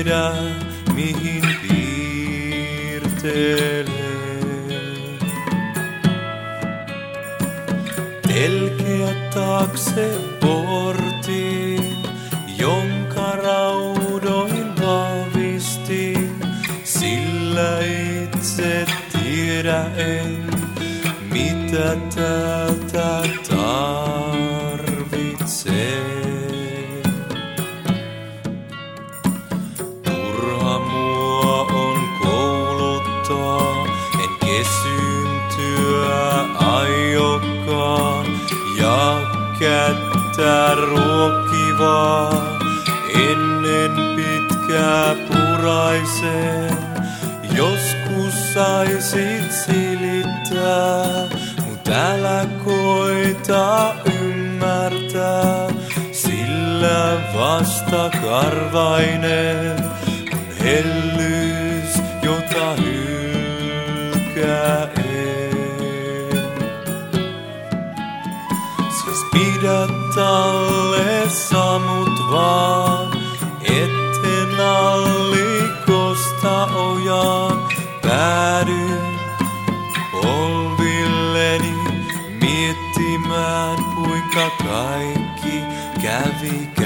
tiedä mihin piirtelee. Telkeä taakse portin, jonka raudoin vahvistin, sillä itse tiedä en, mitä täältä tarvitsee. Turha mua on kouluttaa, en kesyyntyä aiokaan, ja kättä ruokivaa ennen pitkää puraisen. Joskus saisit silittää, mut älä koita ymmärtää, sillä vastakarvainen on hellyys, jota hylkää en. Siis pidä tallessa mut vaan, etten allikosta ojaan päädy polvilleni miettimään, kuinka kaikki kävikään.